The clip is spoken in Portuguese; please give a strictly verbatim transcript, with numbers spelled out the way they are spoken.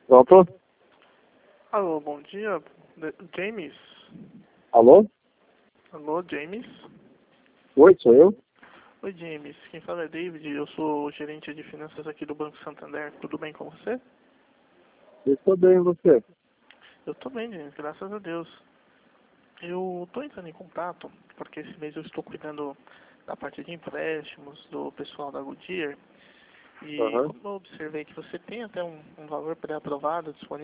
Pronto? Alô, bom dia, De- James. Alô? Alô, James. Oi, sou eu? Oi, James. Quem fala é David. Eu sou o gerente de finanças aqui do Banco Santander. Tudo bem com você? Eu estou bem, e você? Eu tô bem, James. Graças a Deus. Eu tô entrando em contato porque esse mês eu estou cuidando da parte de empréstimos do pessoal da Goodyear. E Aham. como eu observei que você tem até um, um valor pré-aprovado disponível